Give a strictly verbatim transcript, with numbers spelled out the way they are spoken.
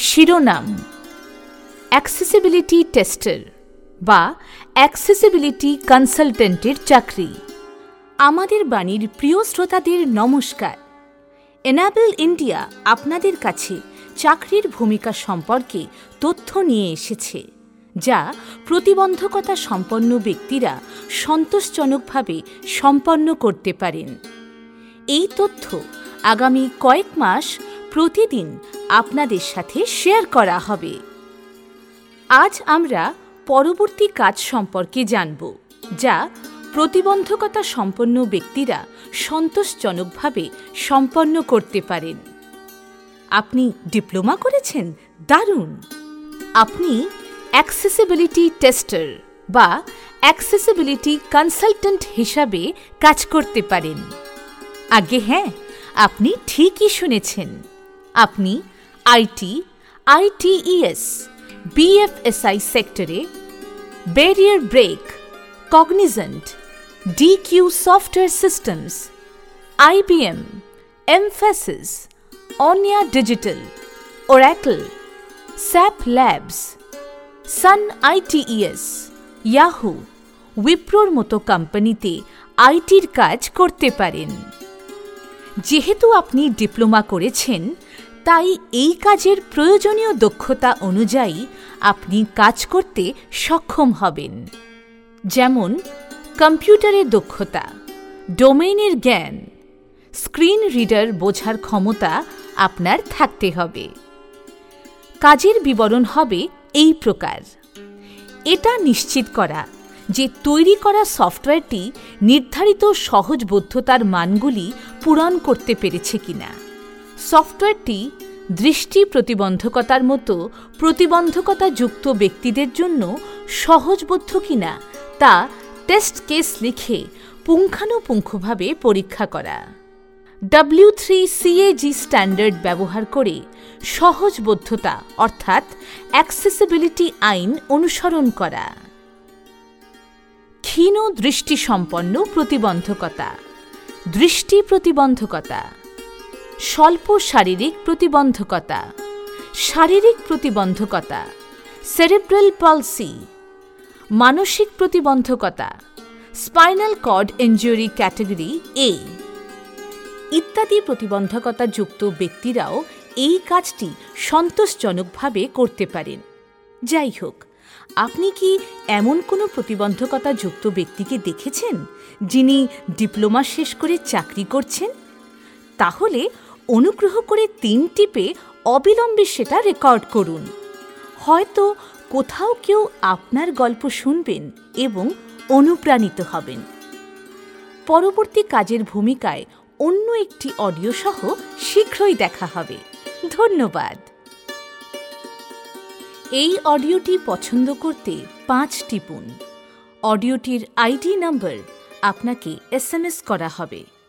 শিরোনাম: accessibility tester বা accessibility কনসালটেন্টের চাকরি। আমাদের বাণীর প্রিয় শ্রোতাদের নমস্কার। এনাবেল ইন্ডিয়া আপনাদের কাছে চাকরির ভূমিকা সম্পর্কে তথ্য নিয়ে এসেছে, যা প্রতিবন্ধকতা সম্পন্ন ব্যক্তিরা সন্তোষজনকভাবে সম্পন্ন করতে পারেন। এই তথ্য আগামী কয়েক মাস প্রতিদিন আপনাদের সাথে শেয়ার করা হবে। আজ আমরা পরবর্তী কাজ সম্পর্কে জানব, যা প্রতিবন্ধকতা সম্পন্ন ব্যক্তিরা সন্তোষজনকভাবে সম্পন্ন করতে পারেন। আপনি ডিপ্লোমা করেছেন? দারুণ! আপনি অ্যাক্সেসিবিলিটি টেস্টার বা অ্যাক্সেসিবিলিটি কনসালটেন্ট হিসাবে কাজ করতে পারেন। আগে হ্যাঁ, আপনি ঠিকই শুনেছেন। আপনি আইটি, আইটিইএস, বিএফএসআই সেক্টরে barrier break, Cognizant, DQ software systems, IBM, Mphasis, অনিয়া digital, Oracle, SAP labs, Sun ITES, Yahoo, উইপ্রোর মতো কোম্পানিতে আইটির কাজ করতে পারেন। যেহেতু আপনি ডিপ্লোমা করেছেন, তাই এই কাজের প্রয়োজনীয় দক্ষতা অনুযায়ী আপনি কাজ করতে সক্ষম হবেন। যেমন কম্পিউটারের দক্ষতা, ডোমেইনের জ্ঞান, স্ক্রিন রিডার বোঝার ক্ষমতা আপনার থাকতে হবে। কাজের বিবরণ হবে এই প্রকার: এটা নিশ্চিত করা যে তৈরি করা সফটওয়্যারটি নির্ধারিত সহজবোধ্যতার মানগুলি পূরণ করতে পেরেছে কিনা, সফটওয়্যারটি দৃষ্টি প্রতিবন্ধকতার মতো প্রতিবন্ধকতাযুক্ত ব্যক্তিদের জন্য সহজবোধ্য কিনা তা টেস্ট কেস লিখে পুঙ্খানুপুঙ্খভাবে পরীক্ষা করা। ডব্লিউ থ্রি সিএজি স্ট্যান্ডার্ড ব্যবহার করে সহজবোধ্যতা অর্থাৎ অ্যাক্সেসিবিলিটি আইন অনুসরণ করা। ক্ষীণ দৃষ্টিসম্পন্ন প্রতিবন্ধকতা, দৃষ্টি প্রতিবন্ধকতা, স্বল্প শারীরিক প্রতিবন্ধকতা, শারীরিক প্রতিবন্ধকতা, সেরেব্রাল পলসি, মানসিক প্রতিবন্ধকতা, spinal cord injury category A ইত্যাদি প্রতিবন্ধকতাযুক্ত ব্যক্তিরাও এই কাজটি সন্তোষজনকভাবে করতে পারেন। যাই হোক, আপনি কি এমন কোনো প্রতিবন্ধকতাযুক্ত ব্যক্তিকে দেখেছেন যিনি ডিপ্লোমা শেষ করে চাকরি করছেন? তাহলে অনুগ্রহ করে তিন টিপে অবিলম্বে সেটা রেকর্ড করুন। হয়তো কোথাও কেউ আপনার গল্প শুনবেন এবং অনুপ্রাণিত হবেন। পরবর্তী কাজের ভূমিকায় অন্য একটি অডিও সহ শীঘ্রই দেখা হবে। ধন্যবাদ। এই অডিওটি পছন্দ করতে পাঁচ টিপুন। অডিওটির আইডি নম্বর আপনাকে এস এম এস করা হবে।